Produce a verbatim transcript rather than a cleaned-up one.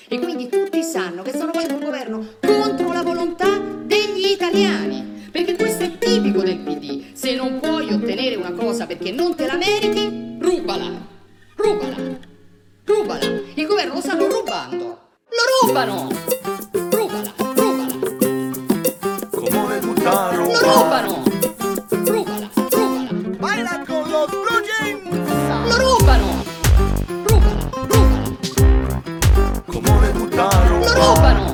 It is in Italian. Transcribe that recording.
E quindi tutti sanno che stanno facendo un governo contro la volontà degli italiani. Perché questo è tipico del P D. Se non puoi ottenere una cosa perché non te la meriti, rubala. Rubala. Rubala. Il governo lo stanno rubando. Lo rubano. Rubala. Rubala. Come tutta Lo Roma. rubano. Rubala. Rubala. Baila con los Blue Jeans. Lo rubano. Rubala. Rubala. Come tutta Roma. Lo rubano.